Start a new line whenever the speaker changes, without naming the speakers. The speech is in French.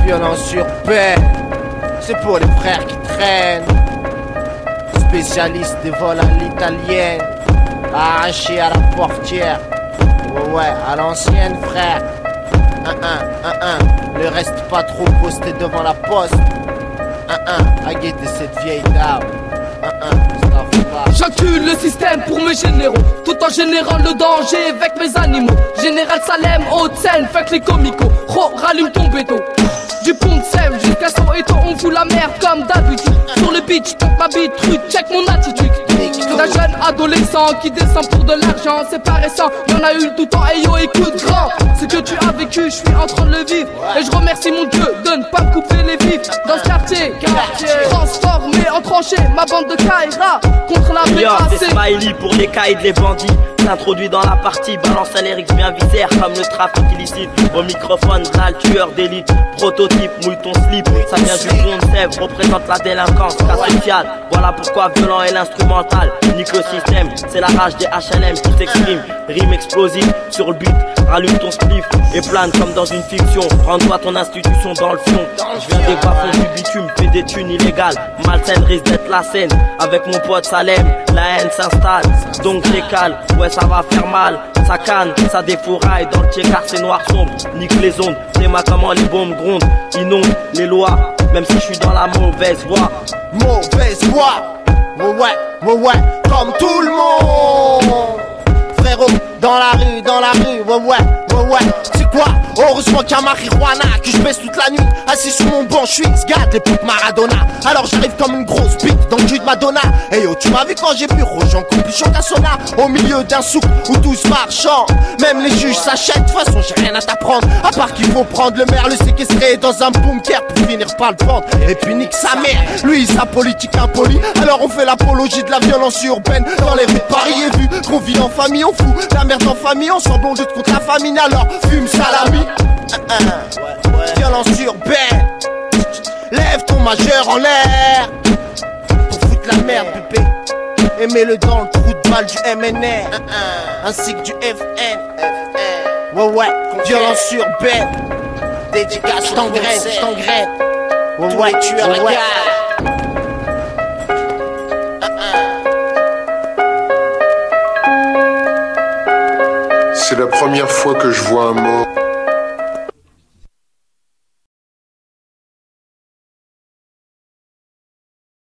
Violence urbaine, c'est pour les frères qui traînent. Spécialiste des vols à l'italienne, arraché à la portière. Ouais, à l'ancienne frère. Le reste pas trop posté devant la poste. À guetter cette vieille dame.
J'encule le système pour mes généraux, tout en générant le danger avec mes animaux. Général Salem, Haute-Seine, fuck les comicos. Rallume ton béton. Du pont de Sèvres jusqu'à son étau, on fout la merde comme d'habitude. Sur le beach, pompe ma bite, truc, check mon attitude. D'un jeune adolescent qui descend pour de l'argent, c'est pas récent, y'en a eu tout le temps, et yo écoute grand. Ce que tu as vécu, je suis en train de le vivre. Et je remercie mon Dieu de ne pas me couper les vifs. Dans ce quartier, transformé en tranché, ma bande de Kaira contre la
c'est Smiley pour les caïds, les bandits. S'introduit dans la partie, balance un lyrics bien viscère comme le trafic illicite. Au microphone, là, le tueur d'élite. Prototype, mouille ton slip. Ça vient du fond de Sèvres, représente la délinquance, cas social. Voilà pourquoi violent est l'instrumental. Nique le système, c'est la rage des HLM qui s'exprime. Rime explosive sur le beat, rallume ton spliff et plane comme dans une fiction. Rends-toi ton institution dans le fond. Je viens des bas-fonds du bitume, fais des thunes illégales. Malsaine risque d'être la scène. Avec mon pote Salem, la haine s'installe. Donc j'écale, ouais ça va faire mal. Ça canne, ça défouraille. Dans le car c'est noir sombre, nique les ondes. C'est ma comment les bombes grondent, inondent les lois. Même si je suis dans la mauvaise voie.
Mauvaise voie, ouais, comme tout le monde. Frérot, dans la rue, ouais. C'est quoi? Heureusement qu'il y a marijuana, que je baisse toute la nuit. Assis sur mon banc, je suis X-Gad, l'époque Maradona. Alors j'arrive comme une grosse bite dans le cul de Madonna. Et yo, tu m'as vu quand j'ai bu Rojan, Complichon, Cassona. Au milieu d'un souk où tous marchant. Même les juges s'achètent, de toute façon j'ai rien à t'apprendre. À part qu'il faut prendre le maire, le séquestrer dans un bunker pour finir par le prendre. Et puis nique sa mère, lui sa politique impolie. Alors on fait l'apologie de la violence urbaine dans les rues de Paris. Et vu qu'on vit en famille, on fout la merde en famille. Ensemble on lutte contre la famine, alors fume salami. Violence urbaine. Lève ton majeur en l'air pour foutre la merde bébé. Et mets-le dans le trou de balle du MNR ainsi que du FN. Ouais, violence urbaine. Dédicace, j't'engraine. Ouais, tu es la gare.
C'est la première fois que je vois un mort.